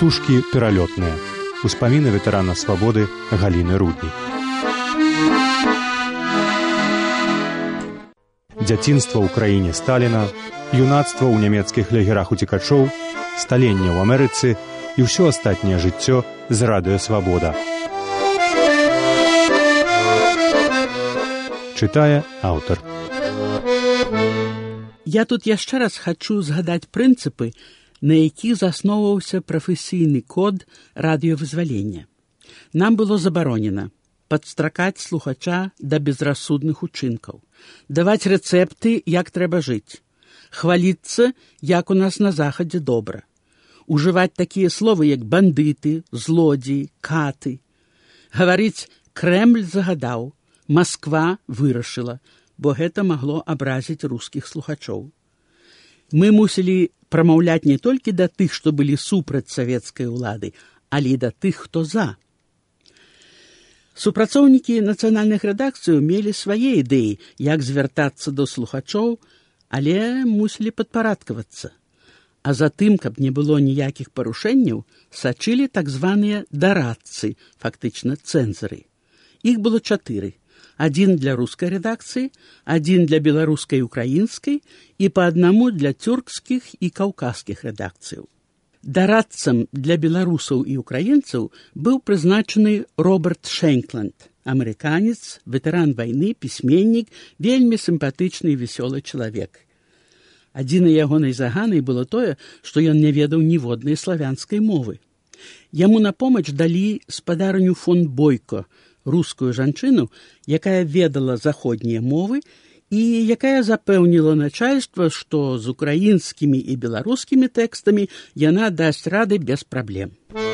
Чачушкі пералётныя. Успаміны ветэрана свабоды Галіны Руднік. Дзяцінства ў краіне Сталіна, юнацтва ў нямецкіх лагерах уцекачоў, сталенне ў Амерыцы і ўсё астатняе жыццё з радыё «Свабода». Чытае аўтар. Я тут яшчэ раз хачу згадаць прынцыпы, на якіх засноўваўся прафесійны код радыёвызвалення. Нам было забаронена падстракаць слухача да безрассудных учынкаў, даваць рэцэпты, як трэба жыць, хваліцца, як у нас на захадзе добра, ужываць такія словы, як бандыты, злодзеі, каты, гаварыць «Крэмль загадаў», «Масква вырашыла», бо гэта магло абразіць рускіх слухачоў. Мы мусілі прамаўляць не толькі да тых, што былі супраць савецкай улады, але і да тых, хто за. Супрацоўнікі нацыянальных рэдакцыяў мелі свае ідэі, як звяртацца да слухачоў, але мусілі падпарадкавацца. А затым, каб не было ніякіх парушэнняў, сачылі так званыя дарадцы, фактычна цэнзары. Іх было 4. Адзін для рускай рэдакцыі, адзін для беларускай і украінскай і па аднаму для тюркскіх і каўказскіх рэдакцыяў. Дарадцам для беларусаў і украінцаў быў прызначаны Роберт Шэнкланд, амерыканец, ветэран вайны, пісьменнік, вельмі сімпатычны і весёлы чалавек. Адзінай ягонай заганай было тое, што ён не ведаў ніводнай славянскай мовы. Яму на помач далі спадарню фон Бойко, рускую жанчыну, якая ведала заходнія мовы і якая запэўніла начальства, што з украінскімі і беларускімі тэкстамі яна дасць рады без праблем.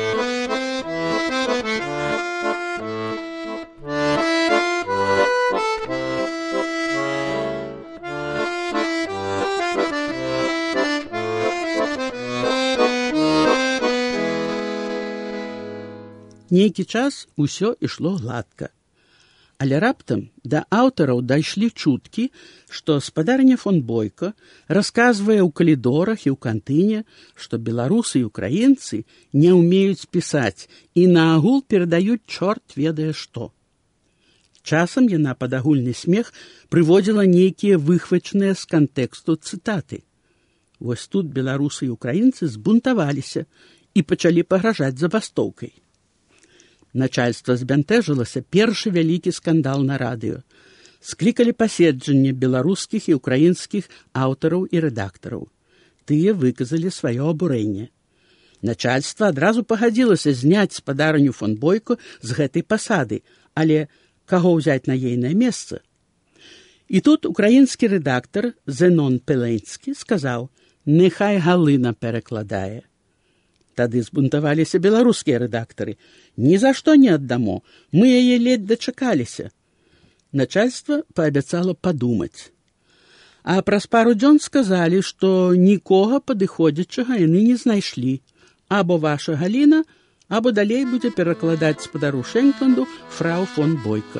Нейкі час усё ішло гладка. Але раптам да аўтараў дайшлі чуткі, што спадарня фон Бойко расказвае ў калідорах і ў кантыне, што беларусы і украінцы не ўмеюць пісаць і наогул перадаюць чорт ведае што. Часам яна пад агульны смех прыводзіла нейкія выхвачаныя з кантэксту цытаты. Вось тут беларусы і украінцы збунтаваліся і пачалі пагражаць забастоўкай. Начальства збянтэжылася, першы вялікі скандал на радыё. Склікалі паседжанне беларускіх і украінскіх аўтараў і рэдактараў. Тыя выказалі сваё абурэнне. Начальства адразу пагадзілася зняць спадарню фон Бойко з гэтай пасады, але каго ўзяць на ейнае месца? І тут украінскі рэдактар Зенон Пеленскі сказаў: «Нехай Галына перакладае». Тады збунтаваліся беларускія рэдактары. «Ні за што не аддамо, мы яе ледзь дачакаліся». Начальства паабяцала падумаць. А праз пару дзён сказалі, што нікога падыходзячага яны не знайшлі. Або ваша Галіна, або далей будзе перакладаць спадару Шэнкланду фрау фон Бойко.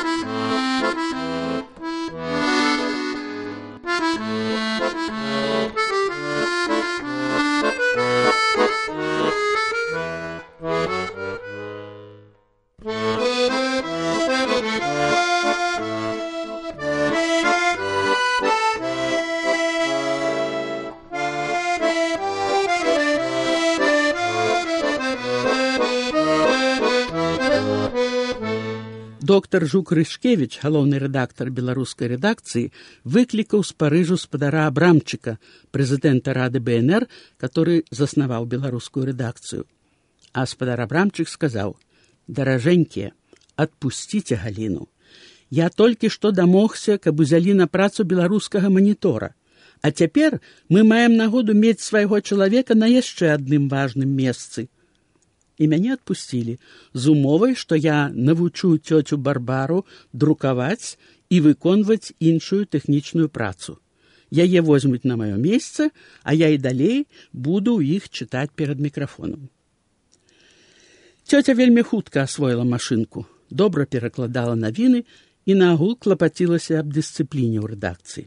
Доктор Жук Рышкевіч, галоўны рэдактар беларускай рэдакцыі, выклікаў з Парыжу спадара Абрамчыка, прэзідэнта Рады БНР, который заснаваў беларускую рэдакцыю. А спадар Абрамчык сказаў: «Даражэнькія, адпусціце Галіну. Я толькі што дамогся, каб узялі на працу беларускага манітора. А цяпер мы маем нагоду мець свайго чалавека на яшчэ адным важным месцы». І мяне адпусцілі з умовай, што я навучу цёцю Барбару друкаваць і выконваць іншую тэхнічную працу. Яе возьмуць на маё месца, а я і далей буду ў іх чытаць перад мікрафонам. Цёця вельмі хутка асвоіла машынку, добра перакладала навіны і наогул клапацілася аб дысцыпліне ў рэдакцыі.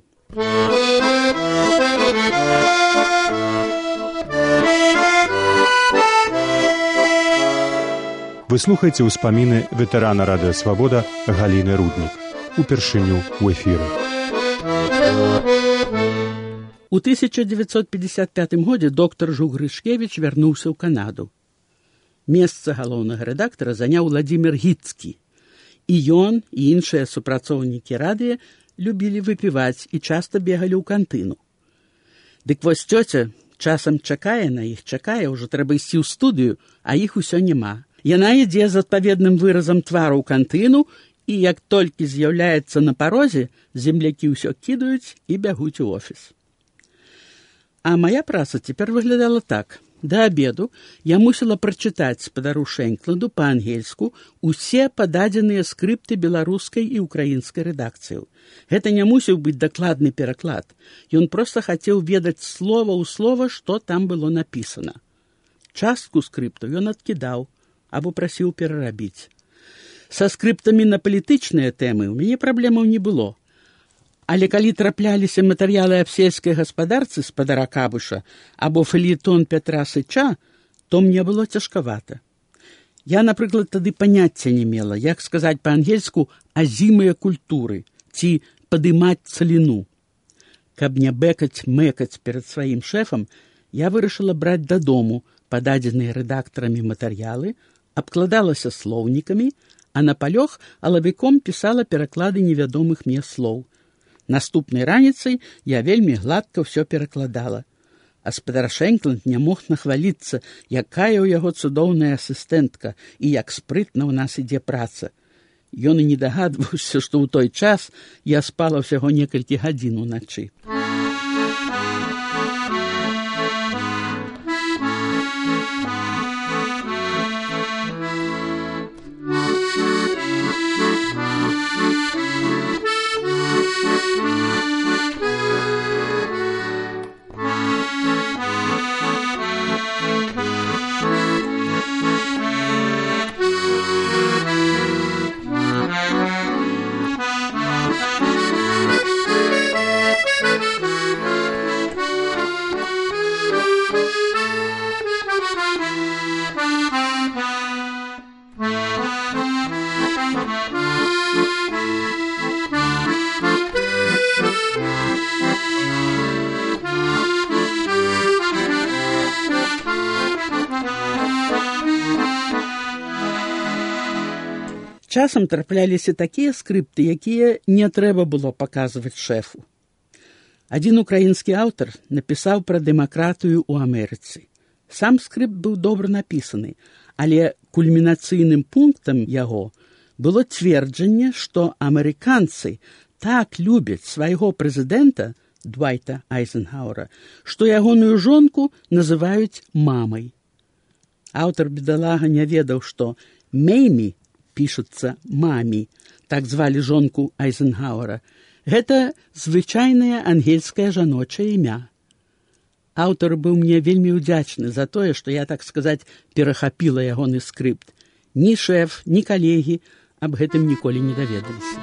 Вы слухаеце ўспаміны ветэрана радыё «Свабода» Галіны Руднік. Упершыню ў эфіры. У 1955 годзе доктар Жугрышкевіч вярнуўся ў Канаду. Месца галоўнага рэдактара заняў Владзімір Гіцкі. І ён, і іншыя супрацоўнікі радыё любілі выпіваць і часта бегалі ў кантыну. Дык вось цёця часам чакае на іх, чакае, ўжо трэба ісці ў студыю, а іх усё няма. Яна ідзе з адпаведным выразам твару ў кантыну, і як толькі з'яўляецца на парозе, землякі ўсё кідаюць і бягуць у офіс. А моя праца цяпер выглядала так. Да абеду я мусіла прачытаць спадару Шэнкленду па-ангельску усе пададзеныя скрыпты беларускай і украінскай рэдакцыяў. Гэта не мусіў быць дакладны пераклад. Ён проста хацеў ведаць слова ў слова, што там было напісана. Частку скрыптаў ён адкідаў або прасіў перарабіць. Са скрыптамі на палітычныя тэмы ў мяне праблемаў не было. Але калі трапляліся матэрыялы аб сельскай гаспадарцы спадара Кабыша або фельетон Пятра Сыча, то мне было цяжкавата. Я, напрыклад, тады паняцця не мела, як сказаць па-ангельску азімыя культуры ці падымаць цаліну. Каб не бэкаць-мэкаць перад сваім шэфам, я вырашыла браць дадому пададзеныя рэдактарамі матэрыялы, абкладалася слоўнікамі, а на палёг алавіком пісала пераклады невядомых мне слоў. Наступнай раніцай я вельмі гладка ўсё перакладала. А спадар Шэнкленд не мог нахваліцца, якая ў яго цудоўная асістэнтка і як спрытна ў нас ідзе праца. Ён і не дагадваўся, што ў той час я спала ўсяго некалькі гадзін уначы. Часам трапляліся такія скрыпты, якія не трэба было паказваць шэфу. Адзін украінскі аўтар напісаў пра дэмакратыю ў Амерыцы. Сам скрыпт быў добра напісаны, але кульмінацыйным пунктам яго было цверджанне, што амерыканцы так любяць свайго прэзідэнта Двайта Айзенхауэра, што ягоную жонку называюць мамай. Аўтар бедалага не ведаў, што Меймі пішуцца мамі, так звалі жонку Айзенхауэра. Гэта звычайнае ангельскае жаночае імя. Аўтар быў мне вельмі ўдзячны за тое, што я, так сказаць, перахапіла ягоны скрыпт. Ні шэф, ні калегі аб гэтым ніколі не даведаліся.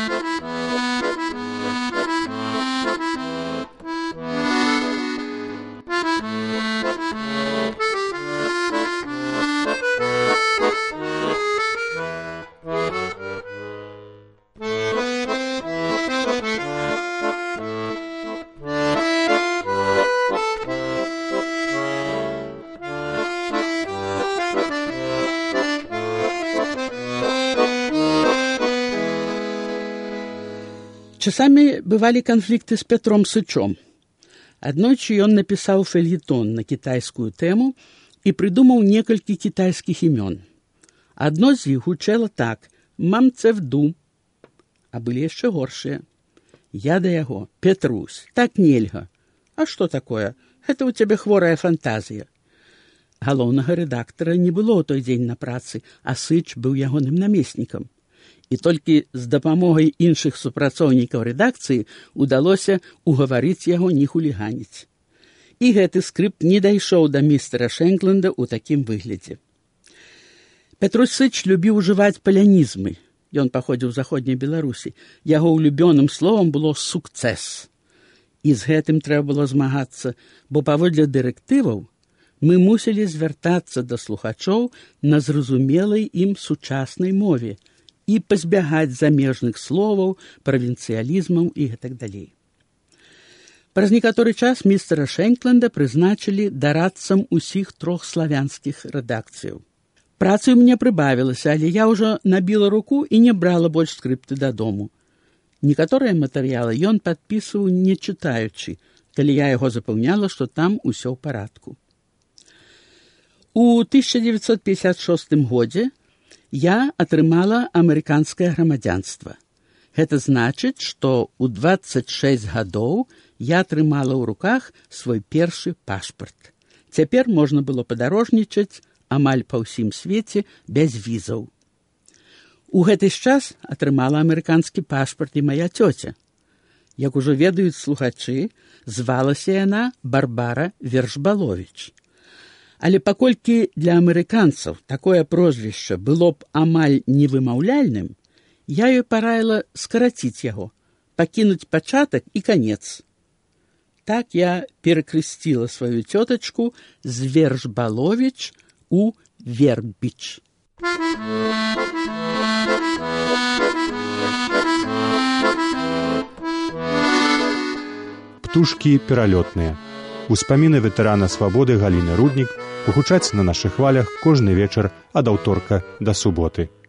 Часамі бывалі канфлікты з Пятром Сычом. Аднойчы ён напісаў фельетон на кітайскую тэму і прыдумаў некалькі кітайскіх імён. Адно з іх гучэла так: «Мамцевду», а былі яшчэ горшыя. Я да яго: «Петрусь, так нельга». «А што такое? Гэта ў цябе хворая фантазія». Галоўнага рэдактара не было ў той дзень на працы, а Сыч быў ягоным намеснікам. І толькі з дапамогай іншых супрацоўнікаў рэдакцыі удалося угаварыць яго не хуліганіць. І гэты скрыпт не дайшоў да містера Шэнкленда ў такім выглядзе. Петрусь Сыч любіў ужываць палянізмы. Ён паходзіў з заходняй Беларусі. Яго улюбёным словам было «сукцэс». І з гэтым трэба было змагацца, бо паводле дырэктываў Мы мусілі звяртацца да слухачоў на зразумелай ім сучаснай мове і пазбягаць замежных словаў, правінцыялізмаў і гэтак далей. Праз некаторы час містера Шэнкленда прызначылі дарадцам усіх 3 славянскіх рэдакцыяў. Працы ў мяне прыбавілася, але я ўжо набіла руку і не брала больш скрыпты дадому. Некаторыя матэрыялы ён падпісваў не чытаючы, калі я яго запэўняла, што там усё ў парадку. У 1956 годзе я атрымала амерыканскае грамадзянства. Гэта значыць, што ў 26 гадоў я атрымала ў руках свой першы пашпарт. Цяпер можна было падарожнічаць амаль па ўсім свеце без візаў. У гэты час атрымала амерыканскі пашпарт і мая цёця. Як ужо ведаюць слухачы, звалася яна Барбара Вершбаловіч. Але паколькі для амерыканцаў такое прозвішча было б амаль невымаўляльным, я ёй параіла скараціць яго, пакінуць пачатак і канец. Так я перакрысціла сваю цётачку з Вершбаловіч у Вербіч. Птушкі пералётныя. Успаміны ветэрана свабоды Галіны Руднік гучаць на нашых хвалях кожны вечар ад аўторка да суботы.